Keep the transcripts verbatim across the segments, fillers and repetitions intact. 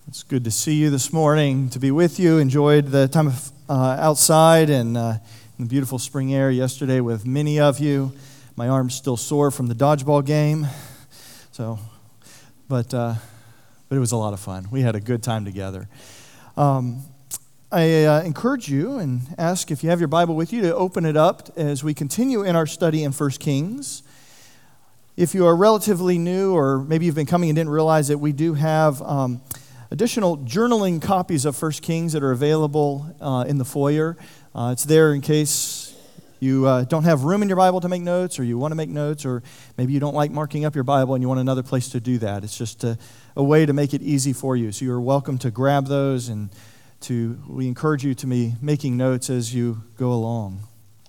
It's good to see you this morning, to be with you. Enjoyed the time of, uh, outside and uh, in the beautiful spring air yesterday with many of you. My arm's still sore from the dodgeball game, so, but uh, but it was a lot of fun. We had a good time together. Um, I uh, encourage you and ask if you have your Bible with you to open it up as we continue in our study in First Kings. If you are relatively new, or maybe you've been coming and didn't realize that we do have um, additional journaling copies of First Kings that are available uh, in the foyer. Uh, it's there in case you uh, don't have room in your Bible to make notes, or you want to make notes, or maybe you don't like marking up your Bible and you want another place to do that. It's just a, a way to make it easy for you. So you're welcome to grab those, and to we encourage you to be making notes as you go along.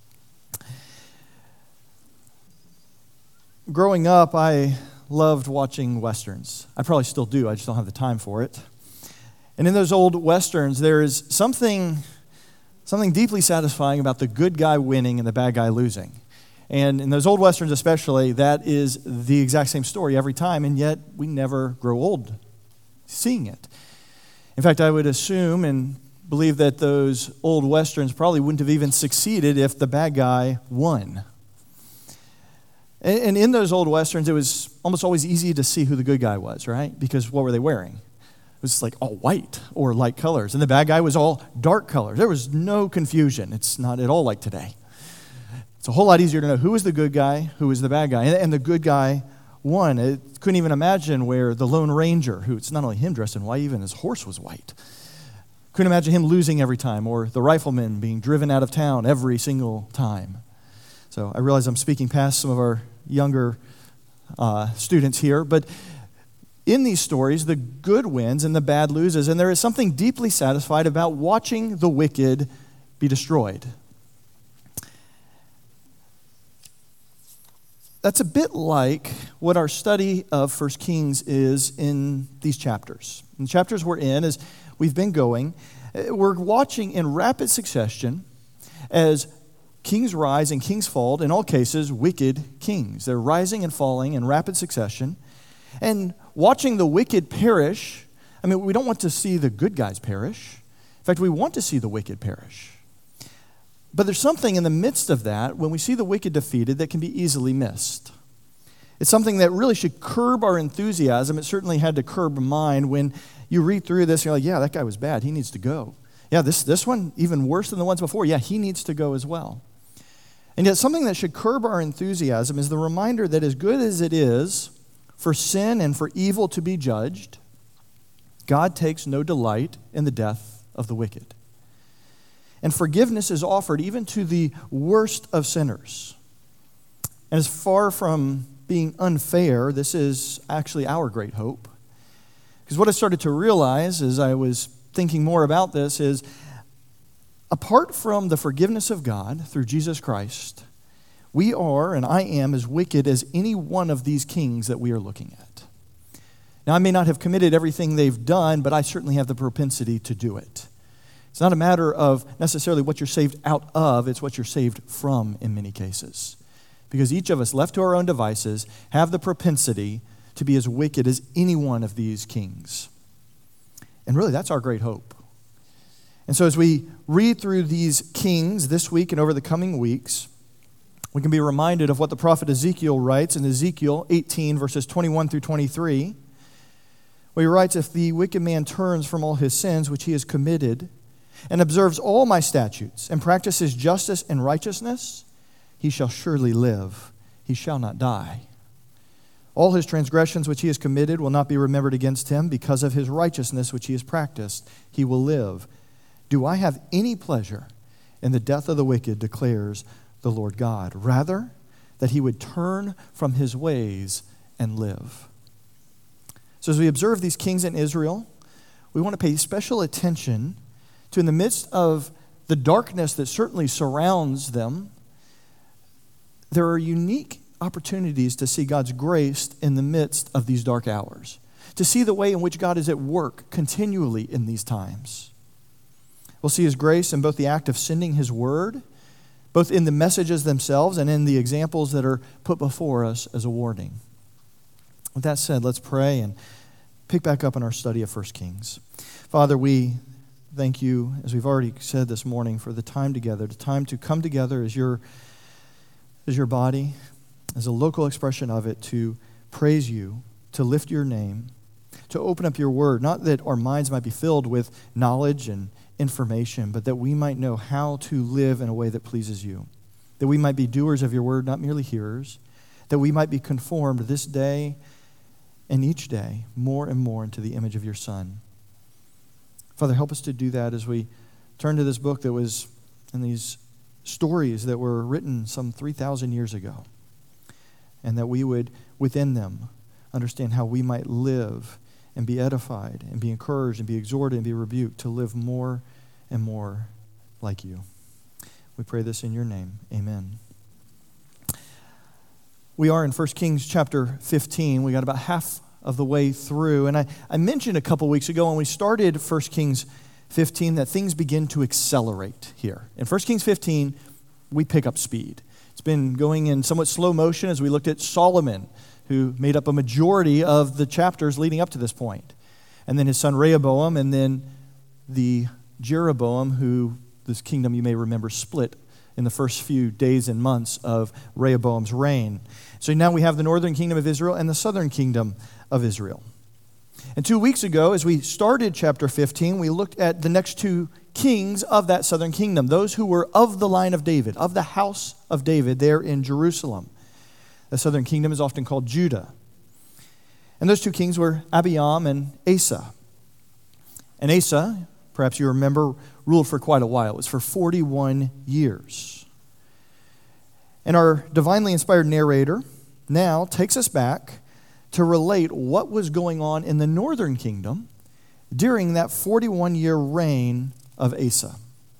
Growing up, I loved watching Westerns. I probably still do, I just don't have the time for it. And in those old Westerns, there is something, something deeply satisfying about the good guy winning and the bad guy losing. And in those old Westerns especially, that is the exact same story every time, and yet we never grow old seeing it. In fact, I would assume and believe that those old Westerns probably wouldn't have even succeeded if the bad guy won. And in those old Westerns, it was almost always easy to see who the good guy was, right? Because what were they wearing? It was like all white or light colors. And the bad guy was all dark colors. There was no confusion. It's not at all like today. It's a whole lot easier to know who was the good guy, who was the bad guy. And the good guy won. I couldn't even imagine where the Lone Ranger, who it's not only him dressed in white, even his horse was white. Couldn't imagine him losing every time, or the rifleman being driven out of town every single time. So I realize I'm speaking past some of our younger uh, students here, but in these stories, the good wins and the bad loses, and there is something deeply satisfied about watching the wicked be destroyed. That's a bit like what our study of First Kings is in these chapters. In the chapters we're in, as we've been going, we're watching in rapid succession as kings rise and kings fall, in all cases, wicked kings. They're rising and falling in rapid succession. And watching the wicked perish, I mean, we don't want to see the good guys perish. In fact, we want to see the wicked perish. But there's something in the midst of that, when we see the wicked defeated, that can be easily missed. It's something that really should curb our enthusiasm. It certainly had to curb mine. When you read through this, you're like, yeah, that guy was bad. He needs to go. Yeah, this, this one, even worse than the ones before. Yeah, he needs to go as well. And yet something that should curb our enthusiasm is the reminder that as good as it is for sin and for evil to be judged, God takes no delight in the death of the wicked. And forgiveness is offered even to the worst of sinners. And as far from being unfair, this is actually our great hope. Because what I started to realize as I was thinking more about this is, apart from the forgiveness of God through Jesus Christ, we are, and I am, as wicked as any one of these kings that we are looking at. Now, I may not have committed everything they've done, but I certainly have the propensity to do it. It's not a matter of necessarily what you're saved out of, it's what you're saved from in many cases. Because each of us, left to our own devices, have the propensity to be as wicked as any one of these kings. And really, that's our great hope. And so as we read through these kings this week and over the coming weeks, we can be reminded of what the prophet Ezekiel writes in Ezekiel eighteen, verses twenty-one through twenty-three, where he writes, "If the wicked man turns from all his sins which he has committed, and observes all my statutes, and practices justice and righteousness, he shall surely live, he shall not die. All his transgressions which he has committed will not be remembered against him, because of his righteousness which he has practiced, he will live. Do I have any pleasure in the death of the wicked, declares the Lord God? Rather, that he would turn from his ways and live." So as we observe these kings in Israel, we want to pay special attention to, in the midst of the darkness that certainly surrounds them, there are unique opportunities to see God's grace in the midst of these dark hours, to see the way in which God is at work continually in these times. We'll see his grace in both the act of sending his word, both in the messages themselves and in the examples that are put before us as a warning. With that said, let's pray and pick back up in our study of First Kings. Father, we thank you, as we've already said this morning, for the time together, the time to come together as your, as your body, as a local expression of it, to praise you, to lift your name, to open up your word, not that our minds might be filled with knowledge and information, but that we might know how to live in a way that pleases you, that we might be doers of your word, not merely hearers, that we might be conformed this day and each day more and more into the image of your Son. Father, help us to do that as we turn to this book that was in these stories that were written some three thousand years ago, and that we would, within them, understand how we might live and be edified and be encouraged and be exhorted and be rebuked to live more and more like you. We pray this in your name. Amen. We are in First Kings chapter fifteen. We got about half of the way through. And I, I mentioned a couple weeks ago when we started First Kings fifteen that things begin to accelerate here. In First Kings fifteen, we pick up speed. It's been going in somewhat slow motion as we looked at Solomon, who made up a majority of the chapters leading up to this point. And then his son Rehoboam, and then the Jeroboam, who this kingdom, you may remember, split in the first few days and months of Rehoboam's reign. So now we have the northern kingdom of Israel and the southern kingdom of Israel. And two weeks ago, as we started chapter fifteen, we looked at the next two kings of that southern kingdom, those who were of the line of David, of the house of David there in Jerusalem. The southern kingdom is often called Judah. And those two kings were Abiam and Asa. And Asa, perhaps you remember, ruled for quite a while. It was for forty-one years. And our divinely inspired narrator now takes us back to relate what was going on in the northern kingdom during that forty-one-year reign of Asa.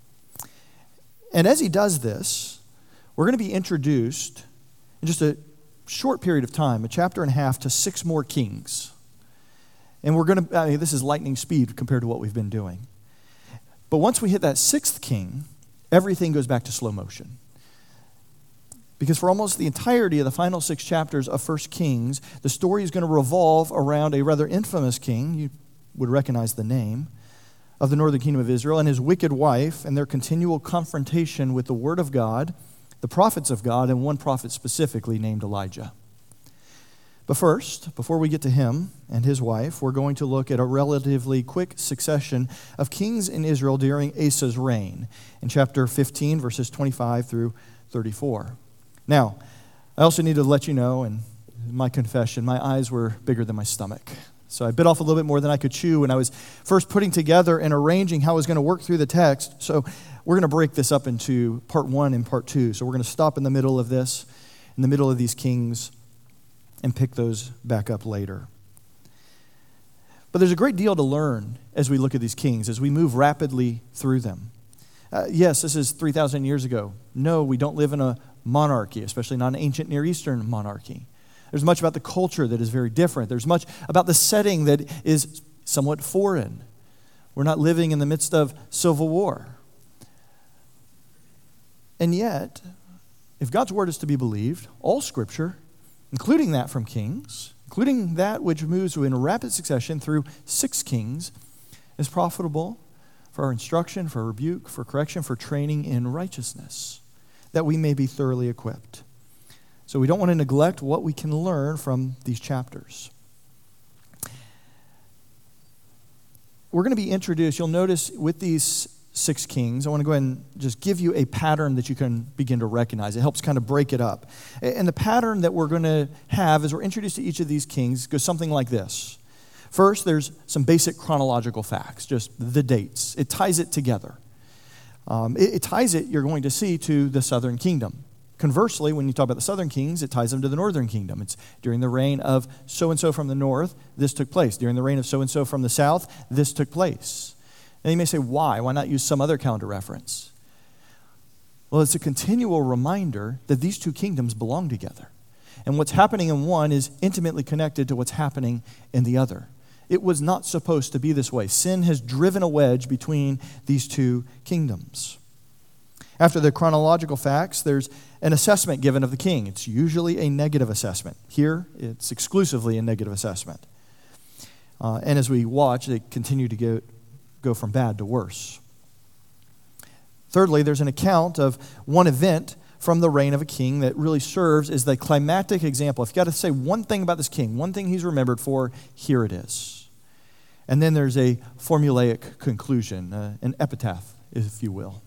And as he does this, we're going to be introduced in just a short period of time, a chapter and a half, to six more kings. And we're going to, I mean, this is lightning speed compared to what we've been doing. But once we hit that sixth king, everything goes back to slow motion. Because for almost the entirety of the final six chapters of First Kings, the story is going to revolve around a rather infamous king, you would recognize the name, of the northern kingdom of Israel, and his wicked wife, and their continual confrontation with the word of God, the prophets of God, and one prophet specifically named Elijah. But first, before we get to him and his wife, we're going to look at a relatively quick succession of kings in Israel during Asa's reign in chapter fifteen, verses twenty-five through thirty-four. Now, I also need to let you know, and my confession, my eyes were bigger than my stomach. So I bit off a little bit more than I could chew when I was first putting together and arranging how I was going to work through the text. So we're going to break this up into part one and part two. So we're going to stop in the middle of this, in the middle of these kings, and pick those back up later. But there's a great deal to learn as we look at these kings, as we move rapidly through them. Uh, yes, this is three thousand years ago. No, we don't live in a monarchy, especially not an ancient Near Eastern monarchy. There's much about the culture that is very different. There's much about the setting that is somewhat foreign. We're not living in the midst of civil war. And yet, if God's word is to be believed, all Scripture, including that from Kings, including that which moves in rapid succession through six kings, is profitable for our instruction, for rebuke, for correction, for training in righteousness, that we may be thoroughly equipped. So we don't want to neglect what we can learn from these chapters. We're going to be introduced, you'll notice with these six kings, I want to go ahead and just give you a pattern that you can begin to recognize. It helps kind of break it up. And the pattern that we're going to have as we're introduced to each of these kings goes something like this. First, there's some basic chronological facts, just the dates. It ties it together. Um, it, it ties it, you're going to see, to the southern kingdom. Conversely, when you talk about the southern kings, it ties them to the northern kingdom. It's during the reign of so-and-so from the north, this took place. During the reign of so-and-so from the south, this took place. And you may say, why? Why not use some other calendar reference? Well, it's a continual reminder that these two kingdoms belong together. And what's happening in one is intimately connected to what's happening in the other. It was not supposed to be this way. Sin has driven a wedge between these two kingdoms. After the chronological facts, there's an assessment given of the king. It's usually a negative assessment. Here, it's exclusively a negative assessment. Uh, and as we watch, they continue to go, go from bad to worse. Thirdly, there's an account of one event from the reign of a king that really serves as the climactic example. If you've got to say one thing about this king, one thing he's remembered for, here it is. And then there's a formulaic conclusion, uh, an epitaph, if you will.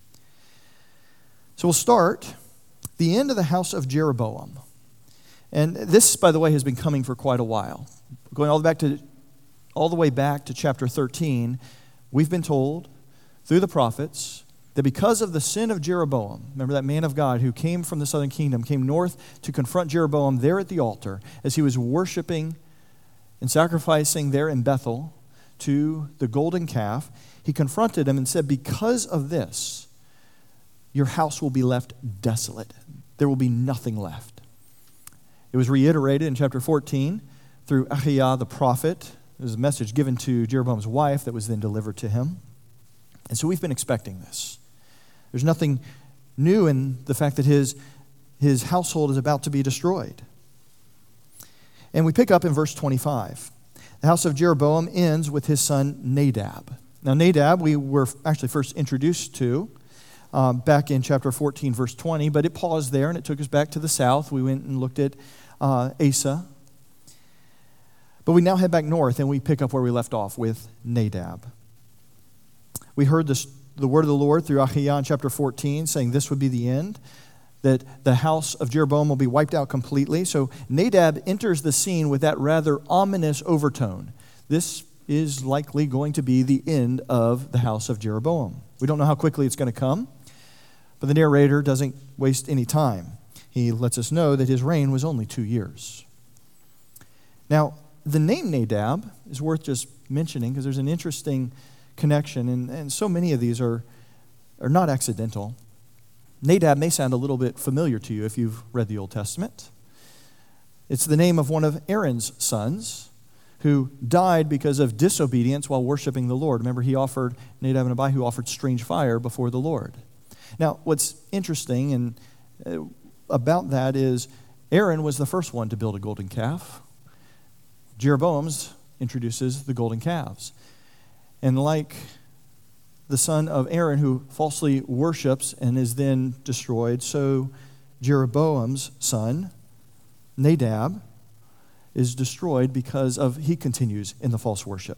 So we'll start the end of the house of Jeroboam. And this, by the way, has been coming for quite a while. Going all the, back to, all the way back to chapter thirteen, we've been told through the prophets that because of the sin of Jeroboam, remember that man of God who came from the southern kingdom, came north to confront Jeroboam there at the altar as he was worshiping and sacrificing there in Bethel to the golden calf, he confronted him and said, because of this, your house will be left desolate. There will be nothing left. It was reiterated in chapter fourteen through Ahiah the prophet. It was a message given to Jeroboam's wife that was then delivered to him. And so we've been expecting this. There's nothing new in the fact that his, his household is about to be destroyed. And we pick up in verse twenty-five. The house of Jeroboam ends with his son Nadab. Now Nadab we were actually first introduced to Um, back in chapter fourteen, verse twenty, but it paused there and it took us back to the south. We went and looked at uh, Asa. But we now head back north and we pick up where we left off with Nadab. We heard this, the word of the Lord through Ahiah in chapter fourteen saying this would be the end, that the house of Jeroboam will be wiped out completely. So Nadab enters the scene with that rather ominous overtone. This is likely going to be the end of the house of Jeroboam. We don't know how quickly it's going to come. But the narrator doesn't waste any time. He lets us know that his reign was only two years. Now, the name Nadab is worth just mentioning because there's an interesting connection, and, and so many of these are, are not accidental. Nadab may sound a little bit familiar to you if you've read the Old Testament. It's the name of one of Aaron's sons who died because of disobedience while worshiping the Lord. Remember, he offered, Nadab and Abihu offered strange fire before the Lord. Now, what's interesting and uh, about that is Aaron was the first one to build a golden calf. Jeroboam's introduces the golden calves. And like the son of Aaron who falsely worships and is then destroyed, so Jeroboam's son, Nadab, is destroyed because of he continues in the false worship.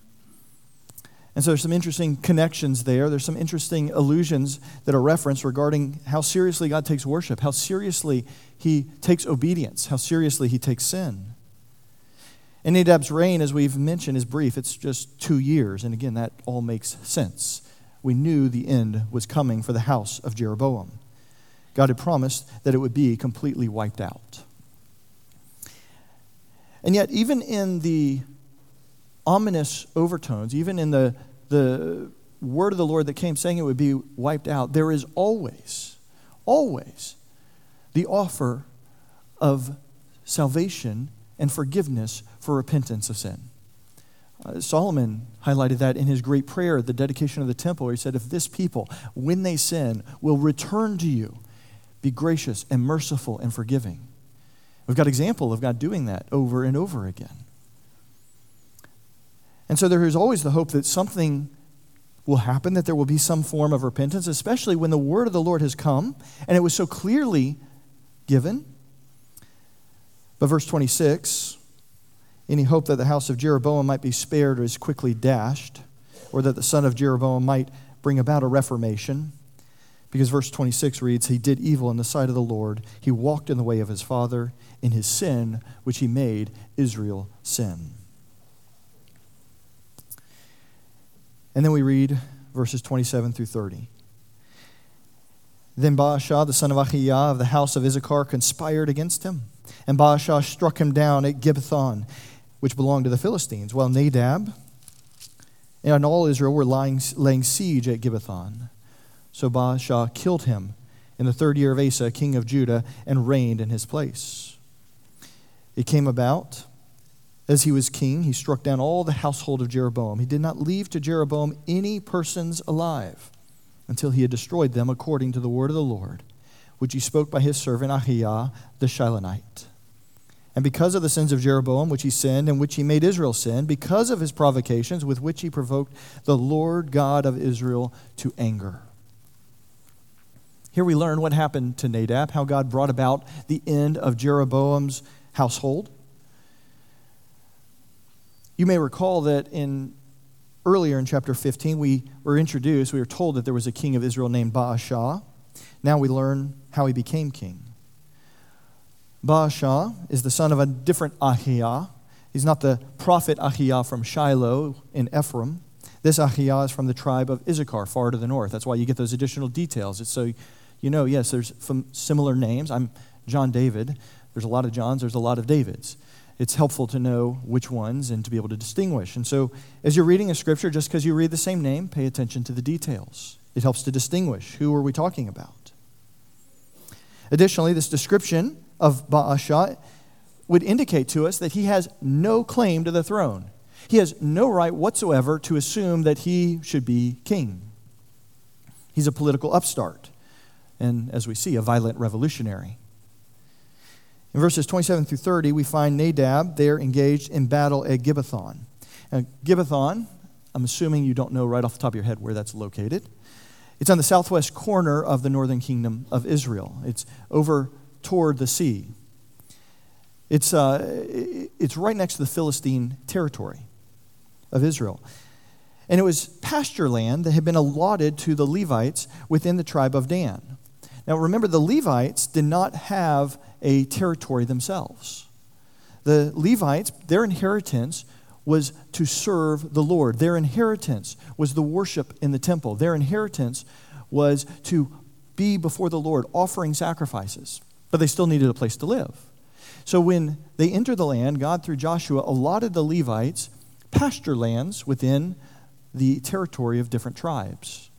And so there's some interesting connections there. There's some interesting allusions that are referenced regarding how seriously God takes worship, how seriously he takes obedience, how seriously he takes sin. And Nadab's reign, as we've mentioned, is brief. It's just two years. And again, that all makes sense. We knew the end was coming for the house of Jeroboam. God had promised that it would be completely wiped out. And yet, even in the ominous overtones, even in the, the word of the Lord that came saying it would be wiped out, there is always, always the offer of salvation and forgiveness for repentance of sin. Uh, Solomon highlighted that in his great prayer at the dedication of the temple, where he said, if this people, when they sin, will return to you, be gracious and merciful and forgiving. We've got example of God doing that over and over again. And so there is always the hope that something will happen, that there will be some form of repentance, especially when the word of the Lord has come, and it was so clearly given. But verse twenty-six, any hope that the house of Jeroboam might be spared is quickly dashed, or that the son of Jeroboam might bring about a reformation. Because verse twenty-six reads, he did evil in the sight of the Lord. He walked in the way of his father, in his sin, which he made Israel sin. And then we read verses twenty-seven through thirty. Then Baasha, the son of Ahiah of the house of Issachar, conspired against him. And Baasha struck him down at Gibbethon, which belonged to the Philistines, while Nadab and all Israel were lying, laying siege at Gibbethon. So Baasha killed him in the third year of Asa, king of Judah, and reigned in his place. It came about, as he was king, he struck down all the household of Jeroboam. He did not leave to Jeroboam any persons alive until he had destroyed them according to the word of the Lord, which he spoke by his servant Ahiah the Shilonite. And because of the sins of Jeroboam, which he sinned, and which he made Israel sin, because of his provocations with which he provoked the Lord God of Israel to anger. Here we learn what happened to Nadab, how God brought about the end of Jeroboam's household. You may recall that in earlier in chapter fifteen, we were introduced, we were told that there was a king of Israel named Baasha. Now we learn how he became king. Baasha is the son of a different Ahiah. He's not the prophet Ahiah from Shiloh in Ephraim. This Ahiah is from the tribe of Issachar, far to the north. That's why you get those additional details. It's so you know, yes, there's similar names. I'm John David. There's a lot of Johns. There's a lot of Davids. It's helpful to know which ones and to be able to distinguish. And so as you're reading a scripture, just because you read the same name, pay attention to the details. It helps to distinguish who are we talking about. Additionally, this description of Baasha would indicate to us that he has no claim to the throne. He has no right whatsoever to assume that he should be king. He's a political upstart, and as we see, a violent revolutionary. In verses twenty-seven through thirty, we find Nadab there engaged in battle at Gibbethon. Now, Gibbethon, I'm assuming you don't know right off the top of your head where that's located. It's on the southwest corner of the northern kingdom of Israel. It's over toward the sea. It's, uh, it's right next to the Philistine territory of Israel. And it was pasture land that had been allotted to the Levites within the tribe of Dan. Now remember, the Levites did not have a territory themselves. The Levites, their inheritance was to serve the Lord. Their inheritance was the worship in the temple. Their inheritance was to be before the Lord, offering sacrifices. But they still needed a place to live. So when they entered the land, God, through Joshua, allotted the Levites pasture lands within the territory of different tribes.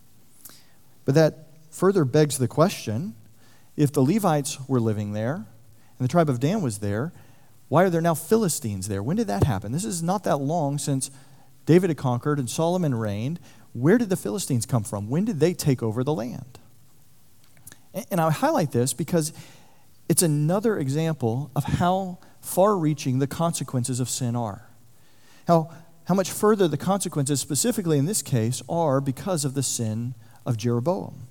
But that further begs the question, if the Levites were living there and the tribe of Dan was there, why are there now Philistines there? When did that happen? This is not that long since David had conquered and Solomon reigned. Where did the Philistines come from? When did they take over the land? And I highlight this because it's another example of how far-reaching the consequences of sin are. How, how much further the consequences, specifically in this case, are because of the sin of Jeroboam.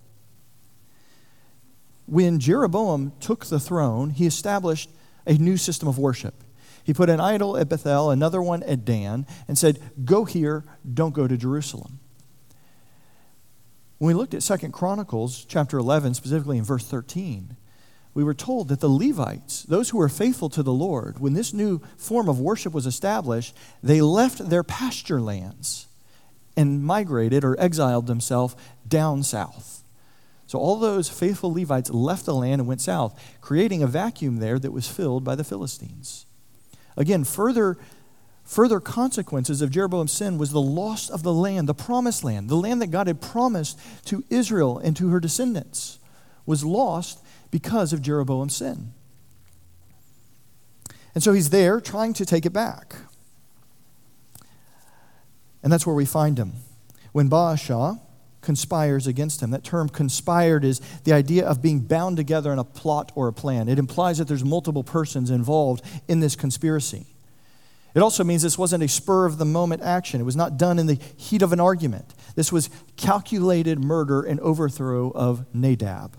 When Jeroboam took the throne, he established a new system of worship. He put an idol at Bethel, another one at Dan, and said, go here, don't go to Jerusalem. When we looked at Second Chronicles chapter eleven, specifically in verse thirteen, we were told that the Levites, those who were faithful to the Lord, when this new form of worship was established, they left their pasture lands and migrated or exiled themselves down south. So all those faithful Levites left the land and went south, creating a vacuum there that was filled by the Philistines. Again, further Further consequences of Jeroboam's sin was the loss of the land, the promised land, the land that God had promised to Israel and to her descendants, was lost because of Jeroboam's sin. And so he's there trying to take it back. And that's where we find him. When Baasha conspires against him. That term conspired is the idea of being bound together in a plot or a plan. It implies that there's multiple persons involved in this conspiracy. It also means this wasn't a spur-of-the-moment action. It was not done in the heat of an argument. This was calculated murder and overthrow of Nadab.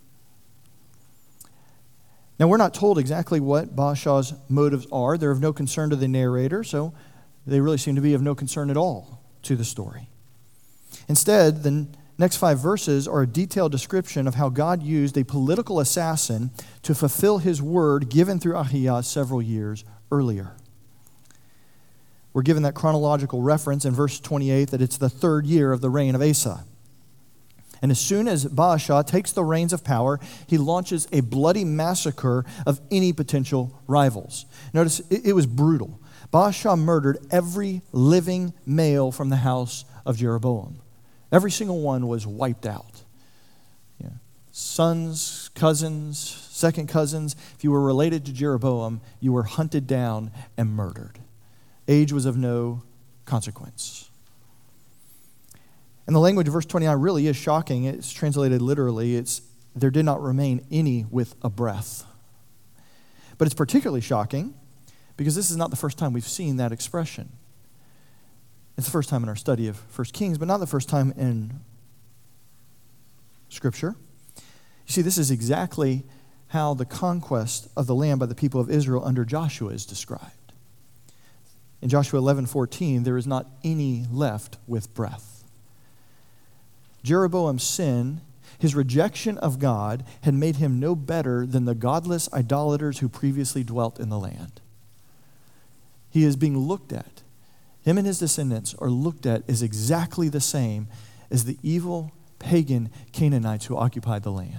Now, we're not told exactly what Baasha's motives are. They're of no concern to the narrator, so they really seem to be of no concern at all to the story. Instead, the next five verses are a detailed description of how God used a political assassin to fulfill his word given through Ahiah several years earlier. We're given that chronological reference in verse twenty-eight that it's the third year of the reign of Asa. And as soon as Baasha takes the reins of power, he launches a bloody massacre of any potential rivals. Notice, it, it was brutal. Baasha murdered every living male from the house of Jeroboam. Every single one was wiped out. Yeah. Sons, cousins, second cousins. If you were related to Jeroboam, you were hunted down and murdered. Age was of no consequence. And the language of verse twenty-nine really is shocking. It's translated literally. It's, there did not remain any with a breath. But it's particularly shocking because this is not the first time we've seen that expression. It's the first time in our study of First Kings, but not the first time in Scripture. You see, this is exactly how the conquest of the land by the people of Israel under Joshua is described. In Joshua eleven fourteen, there is not any left with breath. Jeroboam's sin, his rejection of God, had made him no better than the godless idolaters who previously dwelt in the land. He is being looked at. Him and his descendants are looked at as exactly the same as the evil pagan Canaanites who occupied the land.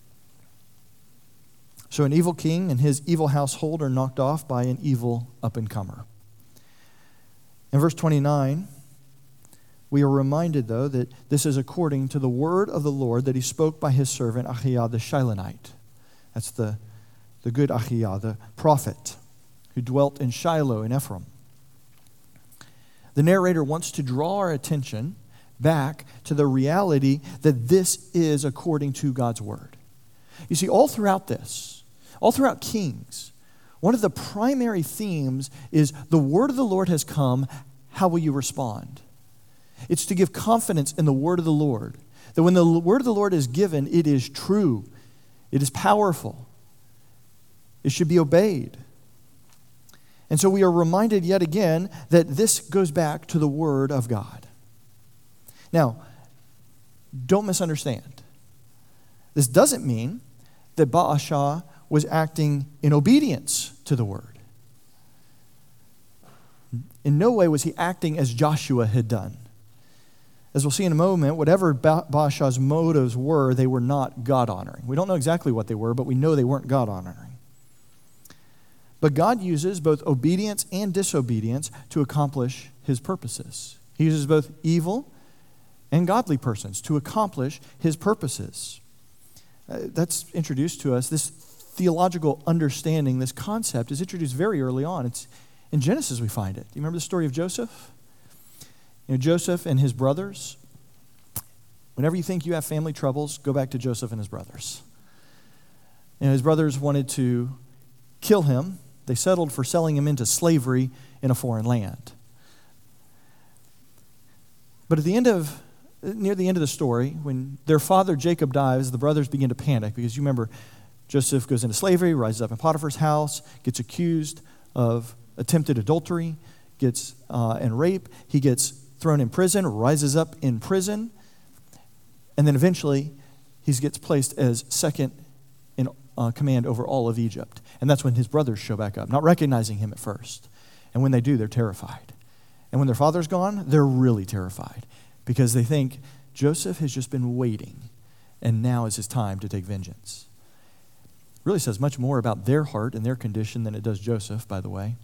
So an evil king and his evil household are knocked off by an evil up-and-comer. In verse twenty-nine, we are reminded, though, that this is according to the word of the Lord that he spoke by his servant Ahiah the Shilonite. That's the, the good Ahiah, the prophet, who dwelt in Shiloh in Ephraim. The narrator wants to draw our attention back to the reality that this is according to God's word. You see, all throughout this, all throughout Kings, one of the primary themes is the word of the Lord has come, how will you respond? It's to give confidence in the word of the Lord, that when the word of the Lord is given, it is true, it is powerful, it should be obeyed. And so we are reminded yet again that this goes back to the word of God. Now, don't misunderstand. This doesn't mean that Baasha was acting in obedience to the word. In no way was he acting as Joshua had done. As we'll see in a moment, whatever ba- Baasha's motives were, they were not God-honoring. We don't know exactly what they were, but we know they weren't God-honoring. But God uses both obedience and disobedience to accomplish his purposes. He uses both evil and godly persons to accomplish his purposes. Uh, that's introduced to us. This theological understanding, this concept, is introduced very early on. It's in Genesis we find it. Do you remember the story of Joseph? You know, Joseph and his brothers. Whenever you think you have family troubles, go back to Joseph and his brothers. You know, his brothers wanted to kill him. They settled for selling him into slavery in a foreign land. But at the end of, near the end of the story, when their father Jacob dies, the brothers begin to panic because you remember Joseph goes into slavery, rises up in Potiphar's house, gets accused of attempted adultery, gets uh, and rape. He gets thrown in prison, rises up in prison, and then eventually he gets placed as second in uh, command over all of Egypt. And that's when his brothers show back up, not recognizing him at first. And when they do, they're terrified. And when their father's gone, they're really terrified because they think Joseph has just been waiting, and now is his time to take vengeance. It really says much more about their heart and their condition than it does Joseph, by the way.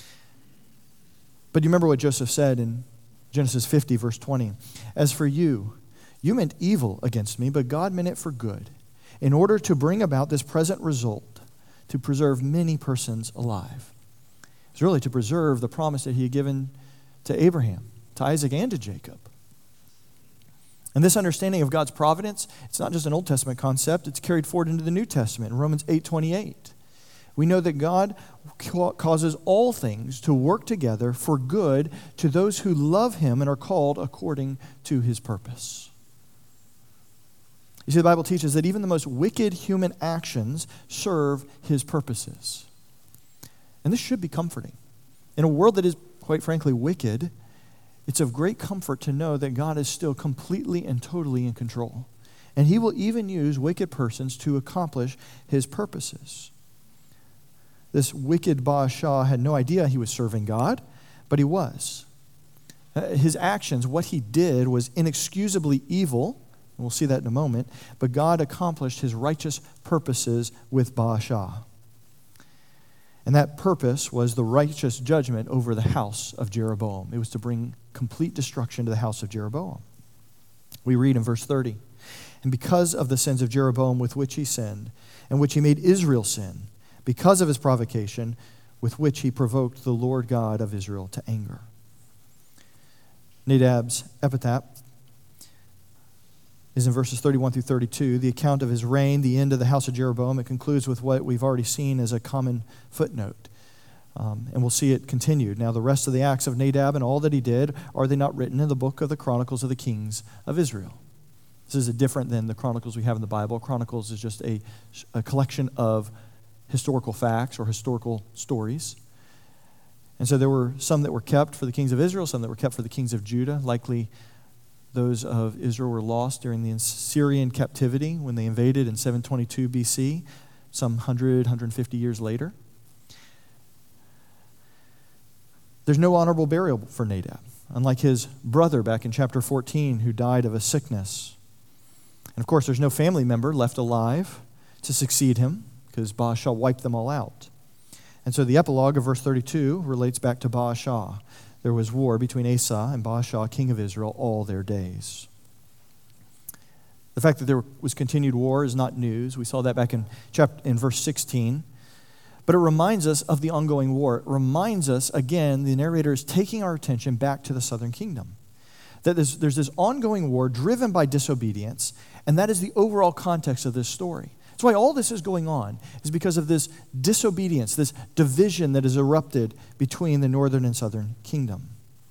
But you remember what Joseph said in Genesis fifty, verse twenty. As for you, you meant evil against me, but God meant it for good, in order to bring about this present result, to preserve many persons alive. It's really to preserve the promise that he had given to Abraham, to Isaac, and to Jacob. And this understanding of God's providence, it's not just an Old Testament concept, it's carried forward into the New Testament in Romans eight twenty-eight. We know that God causes all things to work together for good to those who love him and are called according to his purpose. You see, the Bible teaches that even the most wicked human actions serve his purposes. And this should be comforting. In a world that is, quite frankly, wicked, it's of great comfort to know that God is still completely and totally in control. And he will even use wicked persons to accomplish his purposes. This wicked Baasha had no idea he was serving God, but he was. His actions, what he did, was inexcusably evil. We'll see that in a moment. But God accomplished his righteous purposes with Baasha. And that purpose was the righteous judgment over the house of Jeroboam. It was to bring complete destruction to the house of Jeroboam. We read in verse thirty, and because of the sins of Jeroboam with which he sinned, and which he made Israel sin, because of his provocation with which he provoked the Lord God of Israel to anger. Nadab's epitaph is in verses thirty-one through thirty-two, the account of his reign, the end of the house of Jeroboam. It concludes with what we've already seen as a common footnote. Um, and we'll see it continued. Now, the rest of the acts of Nadab and all that he did, are they not written in the book of the Chronicles of the Kings of Israel? This is different than the Chronicles we have in the Bible. Chronicles is just a, a collection of historical facts or historical stories. And so there were some that were kept for the kings of Israel, some that were kept for the kings of Judah. Likely those of Israel were lost during the Assyrian captivity when they invaded in seven twenty-two B C, some one hundred, one hundred fifty years later. There's no honorable burial for Nadab, unlike his brother back in chapter fourteen who died of a sickness. And of course, there's no family member left alive to succeed him because Baasha wiped them all out. And so the epilogue of verse thirty-two relates back to Baasha. There was war between Asa and Baasha, king of Israel, all their days. The fact that there was continued war is not news. We saw that back in chapter in verse sixteen. But it reminds us of the ongoing war. It reminds us, again, the narrator is taking our attention back to the southern kingdom. That there's, there's this ongoing war driven by disobedience, and that is the overall context of this story. That's why all this is going on, is because of this disobedience, this division that has erupted between the northern and southern kingdom.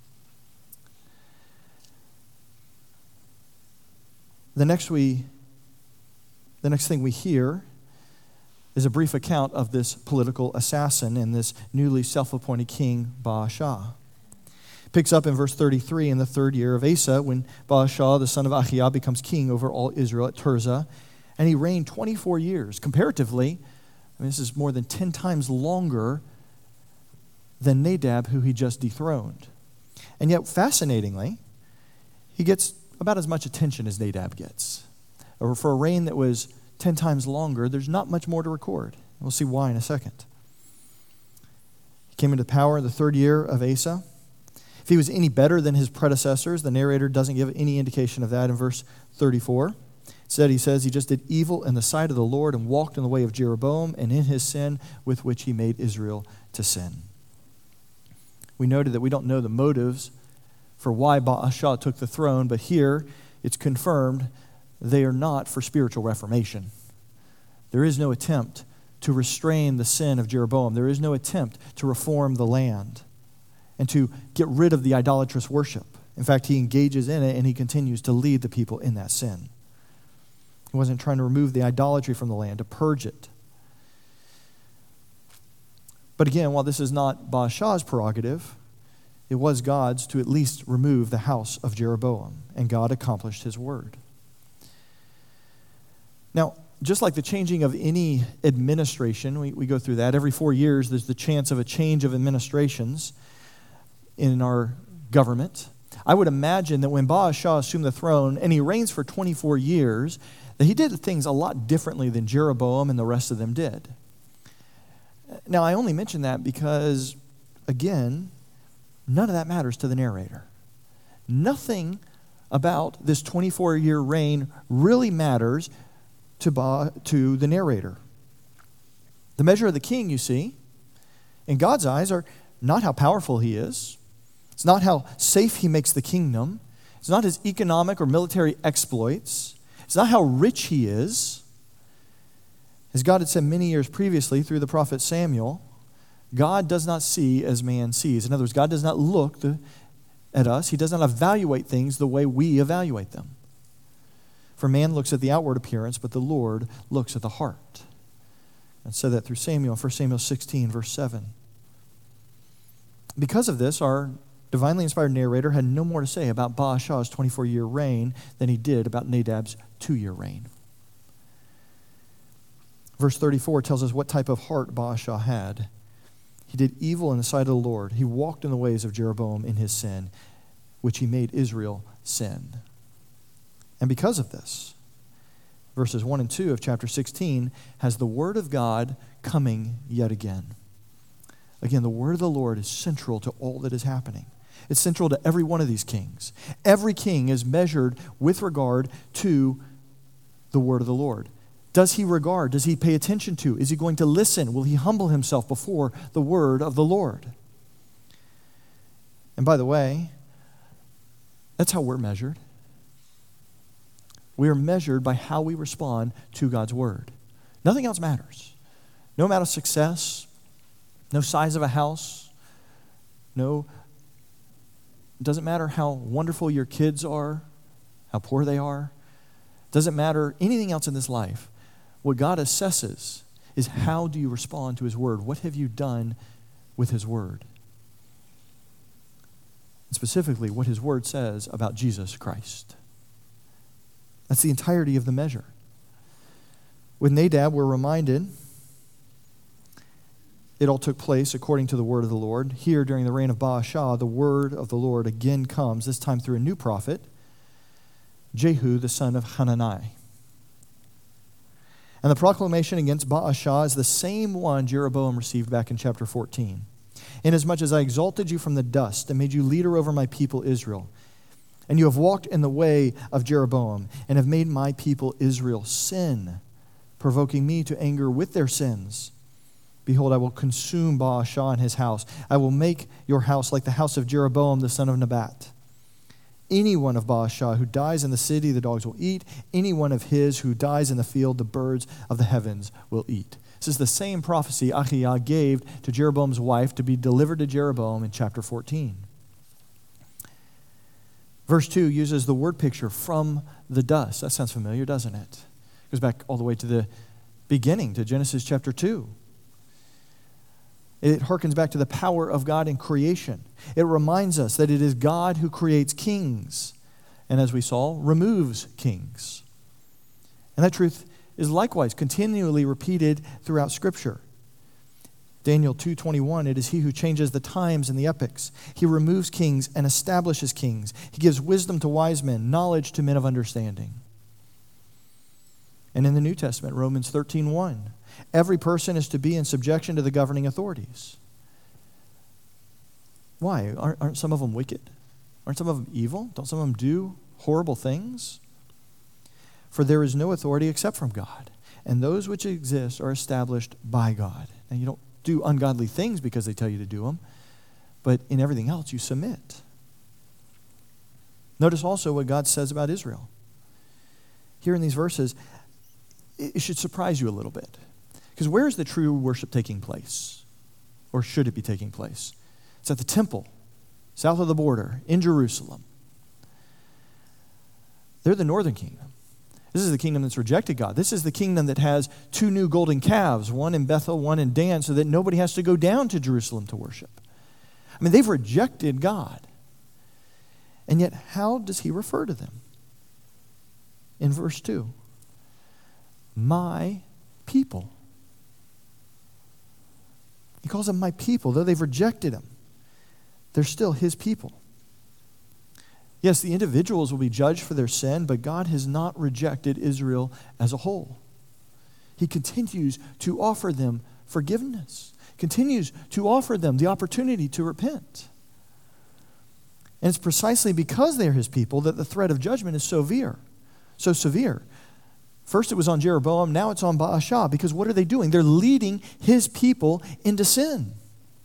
The next we, the next thing we hear is a brief account of this political assassin and this newly self-appointed king, Baasha. Picks up in verse thirty-three in the third year of Asa, when Baasha, the son of Ahiah, becomes king over all Israel at Tirzah, and he reigned twenty-four years. Comparatively, I mean, this is more than ten times longer than Nadab, who he just dethroned. And yet, fascinatingly, he gets about as much attention as Nadab gets. Or for a reign that was ten times longer, there's not much more to record. We'll see why in a second. He came into power in the third year of Asa. If he was any better than his predecessors, the narrator doesn't give any indication of that in verse thirty-four. Instead, he says he just did evil in the sight of the Lord and walked in the way of Jeroboam and in his sin with which he made Israel to sin. We noted that we don't know the motives for why Baasha took the throne, but here it's confirmed they are not for spiritual reformation. There is no attempt to restrain the sin of Jeroboam. There is no attempt to reform the land and to get rid of the idolatrous worship. In fact, he engages in it and he continues to lead the people in that sin. He wasn't trying to remove the idolatry from the land, to purge it. But again, while this is not Baasha's prerogative, it was God's to at least remove the house of Jeroboam, and God accomplished his word. Now, just like the changing of any administration, we, we go through that. Every four years, there's the chance of a change of administrations in our government. I would imagine that when Baasha assumed the throne, and he reigns for twenty-four years, that he did things a lot differently than Jeroboam and the rest of them did. Now, I only mention that because, again, none of that matters to the narrator. Nothing about this twenty-four-year reign really matters to, ba- to the narrator. The measure of the king, you see, in God's eyes are not how powerful he is. It's not how safe he makes the kingdom. It's not his economic or military exploits. It's not how rich he is. As God had said many years previously through the prophet Samuel, God does not see as man sees. In other words, God does not look the, at us. He does not evaluate things the way we evaluate them. For man looks at the outward appearance, but the Lord looks at the heart. And said that through Samuel, First Samuel sixteen, verse seven. Because of this, our divinely inspired narrator had no more to say about Baasha's twenty-four-year reign than he did about Nadab's two-year reign. Verse thirty-four tells us what type of heart Baasha had. He did evil in the sight of the Lord. He walked in the ways of Jeroboam in his sin, which he made Israel sin. And because of this, verses one and two of chapter sixteen has the word of God coming yet again. Again, the word of the Lord is central to all that is happening. It's central to every one of these kings. Every king is measured with regard to the word of the Lord. Does he regard? Does he pay attention to? Is he going to listen? Will he humble himself before the word of the Lord? And by the way, that's how we're measured. We are measured by how we respond to God's word. Nothing else matters. No amount of success, no size of a house, no, it doesn't matter how wonderful your kids are, how poor they are. Doesn't matter anything else in this life. What God assesses is how do you respond to his word? What have you done with his word? And specifically, what his word says about Jesus Christ. That's the entirety of the measure. With Nadab, we're reminded it all took place according to the word of the Lord. Here, during the reign of Baasha, the word of the Lord again comes, this time through a new prophet, Jehu, the son of Hanani. And the proclamation against Baasha is the same one Jeroboam received back in chapter fourteen. Inasmuch as I exalted you from the dust and made you leader over my people Israel, and you have walked in the way of Jeroboam and have made my people Israel sin, provoking me to anger with their sins. Behold, I will consume Baasha and his house. I will make your house like the house of Jeroboam the son of Nebat. Any one of Baasha who dies in the city, the dogs will eat. Any one of his who dies in the field, the birds of the heavens will eat. This is the same prophecy Achiah gave to Jeroboam's wife to be delivered to Jeroboam in chapter fourteen. Verse two uses the word picture from the dust. That sounds familiar, doesn't it? It goes back all the way to the beginning, to Genesis chapter two. It harkens back to the power of God in creation. It reminds us that it is God who creates kings, and as we saw, removes kings. And that truth is likewise continually repeated throughout Scripture. Daniel two twenty-one, it is he who changes the times and the epochs. He removes kings and establishes kings. He gives wisdom to wise men, knowledge to men of understanding. And in the New Testament, Romans thirteen one, every person is to be in subjection to the governing authorities. Why? Aren't, aren't some of them wicked? Aren't some of them evil? Don't some of them do horrible things? For there is no authority except from God, and those which exist are established by God. And you don't do ungodly things because they tell you to do them, but in everything else you submit. Notice also what God says about Israel. Here in these verses, it should surprise you a little bit. Because where is the true worship taking place? Or should it be taking place? It's at the temple, south of the border, in Jerusalem. They're the northern kingdom. This is the kingdom that's rejected God. This is the kingdom that has two new golden calves, one in Bethel, one in Dan, so that nobody has to go down to Jerusalem to worship. I mean, they've rejected God. And yet, how does he refer to them? In verse two, my people. He calls them my people. Though they've rejected him, they're still his people. Yes, the individuals will be judged for their sin, but God has not rejected Israel as a whole. He continues to offer them forgiveness, continues to offer them the opportunity to repent. And it's precisely because they're his people that the threat of judgment is so severe. So severe. First it was on Jeroboam, now it's on Baasha, because what are they doing? They're leading his people into sin.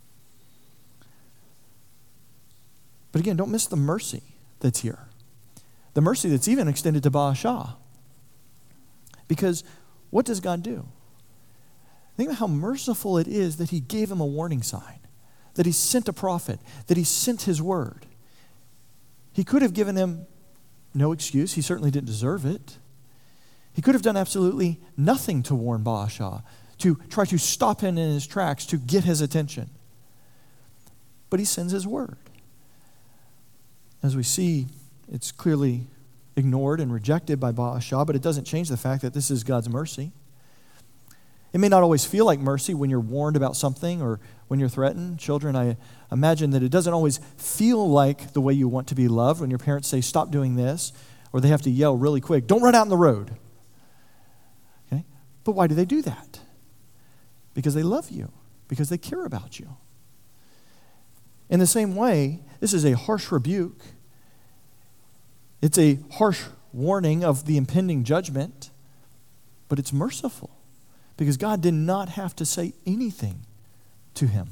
But again, don't miss the mercy that's here. The mercy that's even extended to Baasha. Because what does God do? Think about how merciful it is that he gave him a warning sign, that he sent a prophet, that he sent his word. He could have given him no excuse. He certainly didn't deserve it. He could have done absolutely nothing to warn Baasha, to try to stop him in his tracks, to get his attention. But he sends his word. As we see, it's clearly ignored and rejected by Baasha, but it doesn't change the fact that this is God's mercy. It may not always feel like mercy when you're warned about something or when you're threatened. Children, I imagine that it doesn't always feel like the way you want to be loved when your parents say, stop doing this, or they have to yell really quick, don't run out in the road. Okay? But why do they do that? Because they love you, because they care about you. In the same way, this is a harsh rebuke. It's a harsh warning of the impending judgment, but it's merciful because God did not have to say anything to him.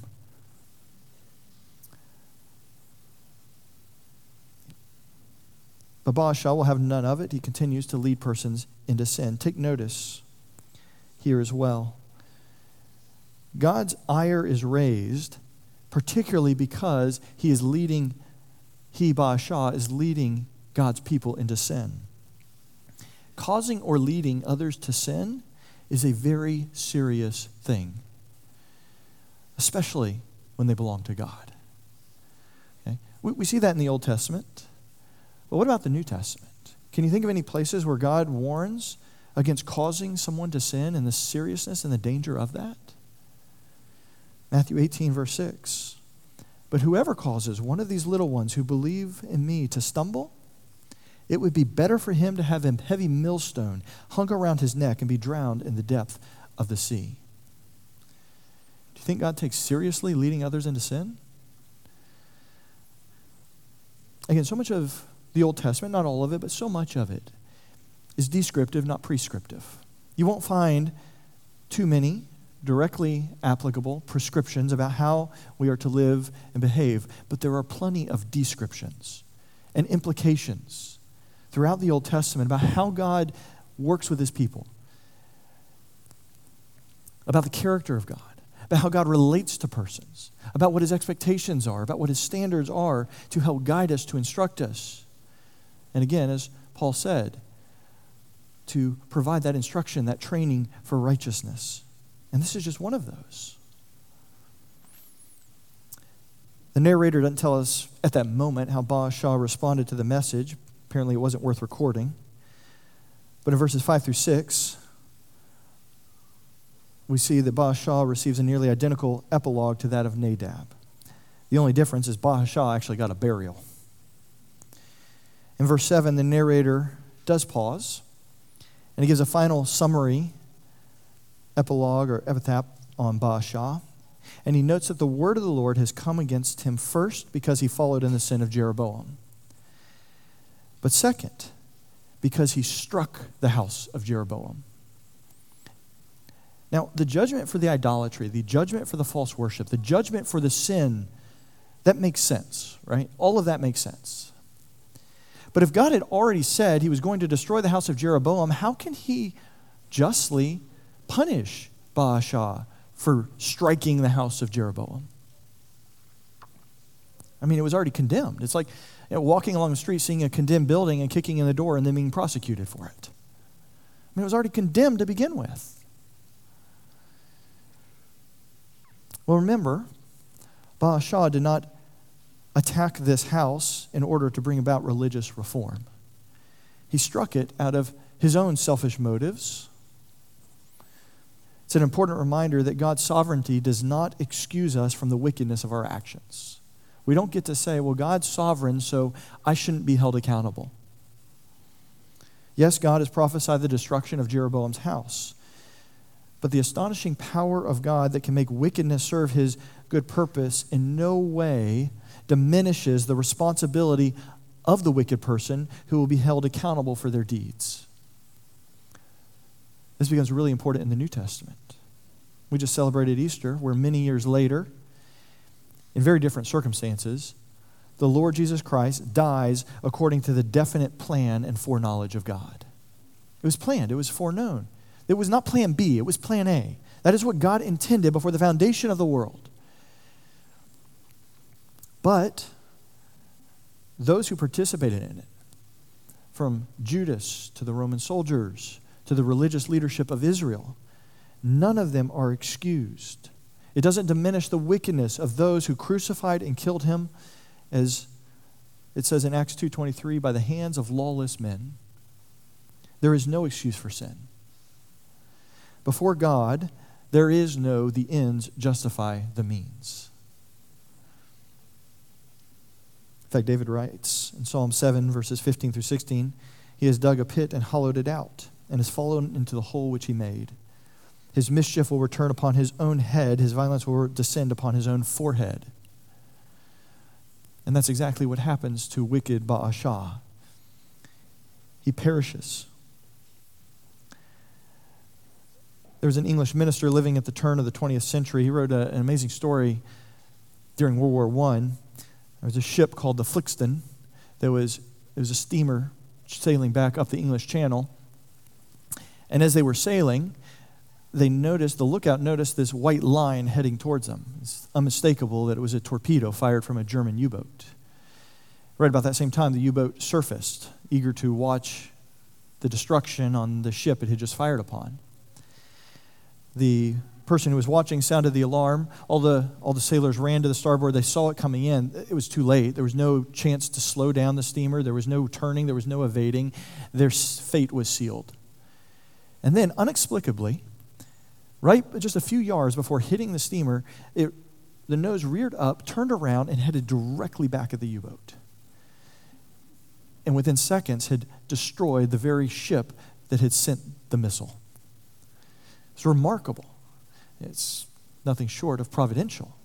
But Baasha will have none of it. He continues to lead persons into sin. Take notice here as well. God's ire is raised, particularly because he is leading, he, Baasha, is leading God's people into sin. Causing or leading others to sin is a very serious thing, especially when they belong to God. Okay? We, we see that in the Old Testament. But what about the New Testament? Can you think of any places where God warns against causing someone to sin and the seriousness and the danger of that? Matthew eighteen, verse six. But whoever causes one of these little ones who believe in me to stumble, it would be better for him to have a heavy millstone hung around his neck and be drowned in the depth of the sea. Do you think God takes seriously leading others into sin? Again, so much of the Old Testament, not all of it, but so much of it is descriptive, not prescriptive. You won't find too many directly applicable prescriptions about how we are to live and behave, but there are plenty of descriptions and implications throughout the Old Testament about how God works with his people, about the character of God, about how God relates to persons, about what his expectations are, about what his standards are to help guide us, to instruct us. And again, as Paul said, to provide that instruction, that training for righteousness. And this is just one of those. The narrator doesn't tell us at that moment how Baasha responded to the message. Apparently it wasn't worth recording. But in verses five through six, we see that Baasha receives a nearly identical epilogue to that of Nadab. The only difference is Baasha actually got a burial. In verse seven, the narrator does pause, and he gives a final summary, epilogue or epitaph on Baasha. And he notes that the word of the Lord has come against him first because he followed in the sin of Jeroboam. But second, because he struck the house of Jeroboam. Now, the judgment for the idolatry, the judgment for the false worship, the judgment for the sin, that makes sense, right? All of that makes sense. But if God had already said he was going to destroy the house of Jeroboam, how can he justly punish Baasha for striking the house of Jeroboam? I mean, it was already condemned. It's like, you know, walking along the street, seeing a condemned building and kicking in the door and then being prosecuted for it. I mean, it was already condemned to begin with. Well, remember, Baasha did not attack this house in order to bring about religious reform. He struck it out of his own selfish motives. It's an important reminder that God's sovereignty does not excuse us from the wickedness of our actions. We don't get to say, well, God's sovereign, so I shouldn't be held accountable. Yes, God has prophesied the destruction of Jeroboam's house, but the astonishing power of God that can make wickedness serve his good purpose in no way diminishes the responsibility of the wicked person who will be held accountable for their deeds. This becomes really important in the New Testament. We just celebrated Easter, where many years later, in very different circumstances, the Lord Jesus Christ dies according to the definite plan and foreknowledge of God. It was planned. It was foreknown. It was not plan B. It was plan A. That is what God intended before the foundation of the world. But those who participated in it, from Judas to the Roman soldiers to the religious leadership of Israel, none of them are excused. It doesn't diminish the wickedness of those who crucified and killed him, as it says in Acts two twenty-three, by the hands of lawless men. There is no excuse for sin. Before God, there is no the ends justify the means. In fact, David writes in Psalm seven, verses fifteen through sixteen, he has dug a pit and hollowed it out, and has fallen into the hole which he made. His mischief will return upon his own head. His violence will descend upon his own forehead. And that's exactly what happens to wicked Baasha. He perishes. There was an English minister living at the turn of the twentieth century. He wrote a, an amazing story during World War One. There was a ship called the Flixton that was It was a steamer sailing back up the English Channel. And as they were sailing, they noticed, the lookout noticed this white line heading towards them. It's unmistakable that it was a torpedo fired from a German U-boat. Right about that same time, the U-boat surfaced, eager to watch the destruction on the ship it had just fired upon. The person who was watching sounded the alarm. All the all the sailors ran to the starboard. They saw it coming in. It was too late. There was no chance to slow down the steamer. There was no turning. There was no evading. Their fate was sealed. And then, inexplicably, right just a few yards before hitting the steamer, it, the nose reared up, turned around, and headed directly back at the U-boat. And within seconds had destroyed the very ship that had sent the missile. It's remarkable. It's nothing short of providential.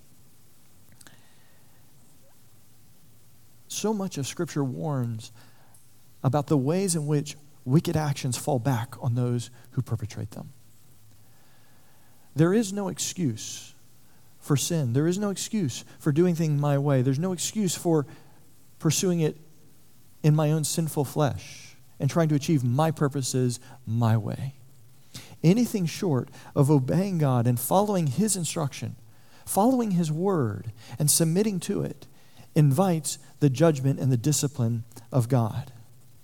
So much of Scripture warns about the ways in which wicked actions fall back on those who perpetrate them. There is no excuse for sin. There is no excuse for doing things my way. There's no excuse for pursuing it in my own sinful flesh and trying to achieve my purposes my way. Anything short of obeying God and following His instruction, following His word and submitting to it, invites the judgment and the discipline of God.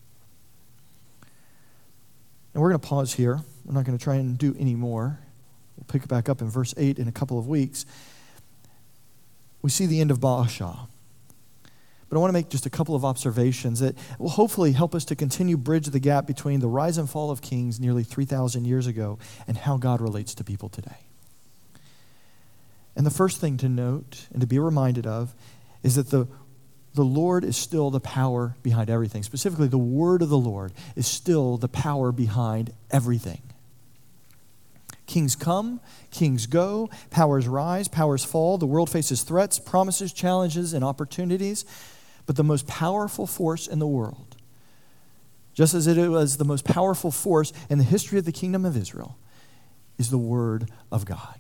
And we're going to pause here. We're not going to try and do any more. We'll pick it back up in verse eight in a couple of weeks. We see the end of Baasha. But I want to make just a couple of observations that will hopefully help us to continue bridge the gap between the rise and fall of kings nearly three thousand years ago and how God relates to people today. And the first thing to note and to be reminded of is that the, the Lord is still the power behind everything. Specifically, the word of the Lord is still the power behind everything. Kings come, kings go, powers rise, powers fall. The world faces threats, promises, challenges, and opportunities. But the most powerful force in the world, just as it was the most powerful force in the history of the kingdom of Israel, is the Word of God.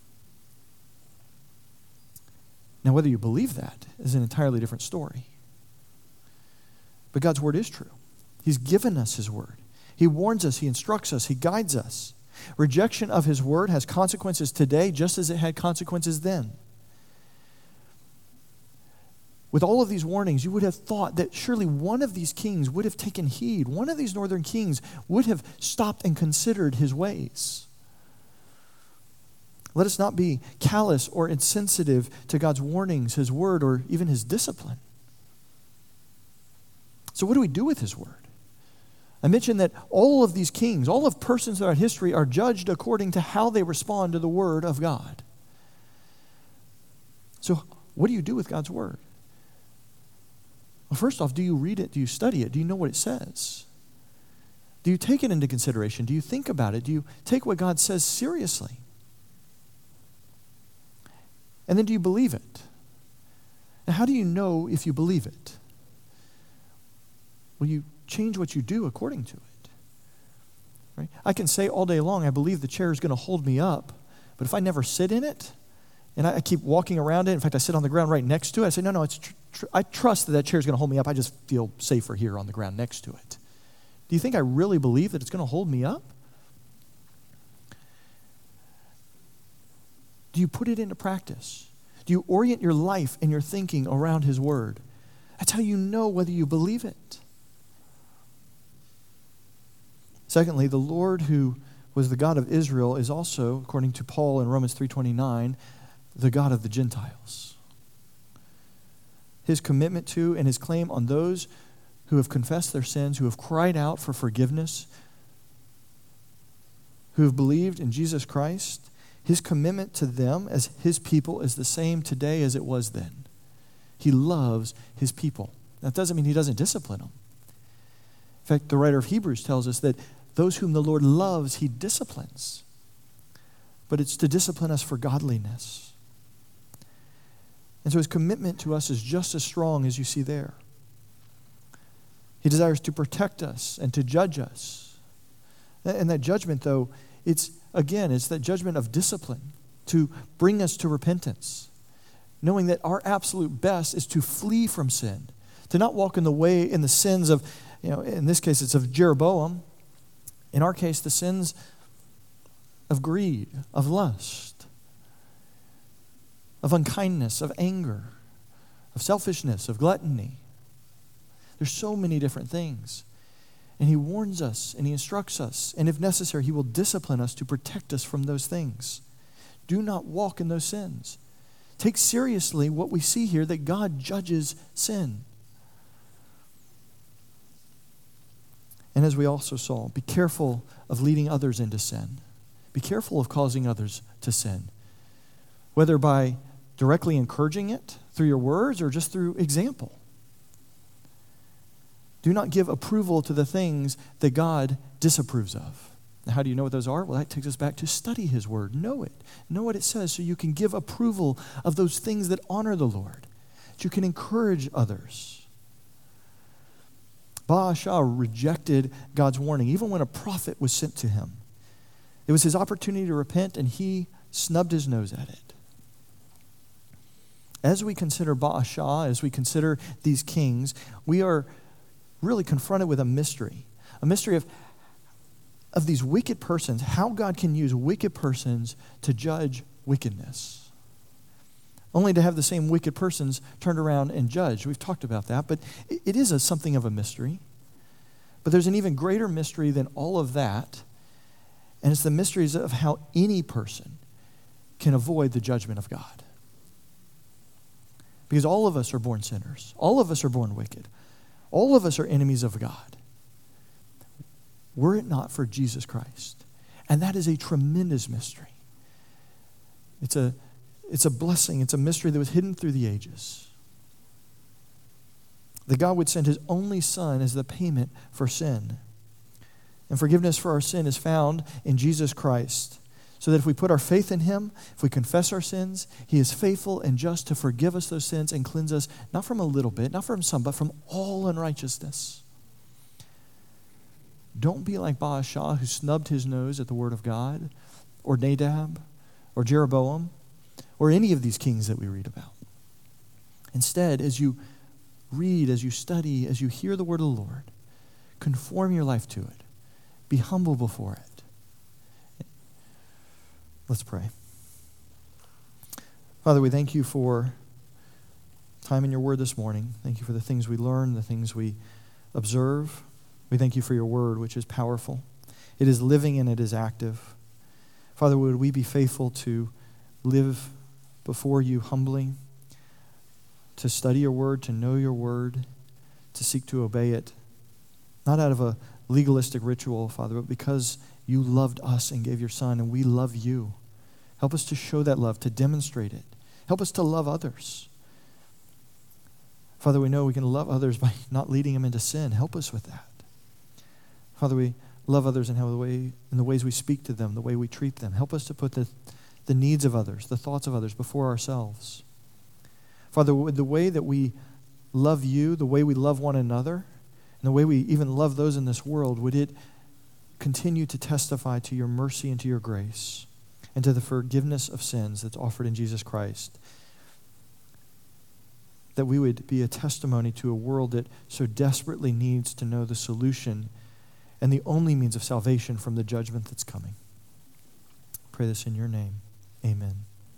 Now, whether you believe that is an entirely different story. But God's Word is true. He's given us His Word. He warns us, He instructs us, He guides us. Rejection of His Word has consequences today just as it had consequences then. With all of these warnings, you would have thought that surely one of these kings would have taken heed. One of these northern kings would have stopped and considered his ways. Let us not be callous or insensitive to God's warnings, His word, or even His discipline. So what do we do with His word? I mentioned that all of these kings, all of persons throughout history are judged according to how they respond to the word of God. So what do you do with God's word? Well, first off, do you read it? Do you study it? Do you know what it says? Do you take it into consideration? Do you think about it? Do you take what God says seriously? And then do you believe it? Now, how do you know if you believe it? Well, you change what you do according to it. Right? I can say all day long, I believe the chair is going to hold me up, but if I never sit in it, and I keep walking around it. In fact, I sit on the ground right next to it. I say, no, no, it's tr- tr- I trust that that chair is going to hold me up. I just feel safer here on the ground next to it. Do you think I really believe that it's going to hold me up? Do you put it into practice? Do you orient your life and your thinking around His word? That's how you know whether you believe it. Secondly, the Lord who was the God of Israel is also, according to Paul in Romans three twenty-nine, the God of the Gentiles. His commitment to and His claim on those who have confessed their sins, who have cried out for forgiveness, who have believed in Jesus Christ, His commitment to them as His people is the same today as it was then. He loves His people. That doesn't mean He doesn't discipline them. In fact, the writer of Hebrews tells us that those whom the Lord loves, He disciplines. But it's to discipline us for godliness. And so His commitment to us is just as strong as you see there. He desires to protect us and to judge us. And that judgment, though, it's, again, it's that judgment of discipline to bring us to repentance, knowing that our absolute best is to flee from sin, To not walk in the way, in the sins of, you know, in this case it's of Jeroboam. In our case, the sins of greed, of lust, of unkindness, of anger, of selfishness, of gluttony. There's so many different things. And he warns us and he instructs us. And if necessary, he will discipline us to protect us from those things. Do not walk in those sins. Take seriously what we see here, that God judges sin. And as we also saw, be careful of leading others into sin. Be careful of causing others to sin, whether by directly encouraging it through your words or just through example. Do not give approval to the things that God disapproves of. Now, how do you know what those are? Well, that takes us back to study his word. Know it. Know what it says so you can give approval of those things that honor the Lord. That you can encourage others. Baasha rejected God's warning, even when a prophet was sent to him. It was his opportunity to repent, and he snubbed his nose at it. As we consider Baasha, as we consider these kings, we are really confronted with a mystery. A mystery of, of these wicked persons, how God can use wicked persons to judge wickedness. Only to have the same wicked persons turned around and judged. We've talked about that, but it is a, something of a mystery. But there's an even greater mystery than all of that, and it's the mysteries of how any person can avoid the judgment of God. Because all of us are born sinners. All of us are born wicked. All of us are enemies of God. Were it not for Jesus Christ. And that is a tremendous mystery. It's a, it's a blessing. It's a mystery that was hidden through the ages. That God would send his only Son as the payment for sin. And forgiveness for our sin is found in Jesus Christ. So that if we put our faith in him, if we confess our sins, he is faithful and just to forgive us those sins and cleanse us, not from a little bit, not from some, but from all unrighteousness. Don't be like Baasha, who snubbed his nose at the word of God, or Nadab, or Jeroboam, or any of these kings that we read about. Instead, as you read, as you study, as you hear the word of the Lord, conform your life to it. Be humble before it. Let's pray. Father, we thank you for time in your word this morning. Thank you for the things we learn, the things we observe. We thank you for your word, which is powerful. It is living and it is active. Father, would we be faithful to live before you humbly, to study your word, to know your word, to seek to obey it, not out of a legalistic ritual, Father, but because you loved us and gave your Son, and we love you. Help us to show that love, to demonstrate it. Help us to love others. Father, we know we can love others by not leading them into sin. Help us with that. Father, we love others in how the way in the ways we speak to them, the way we treat them. Help us to put the, the needs of others, the thoughts of others before ourselves. Father, with the way that we love you, the way we love one another, and the way we even love those in this world, would it continue to testify to your mercy and to your grace and to the forgiveness of sins that's offered in Jesus Christ. That we would be a testimony to a world that so desperately needs to know the solution and the only means of salvation from the judgment that's coming. I pray this in your name. Amen.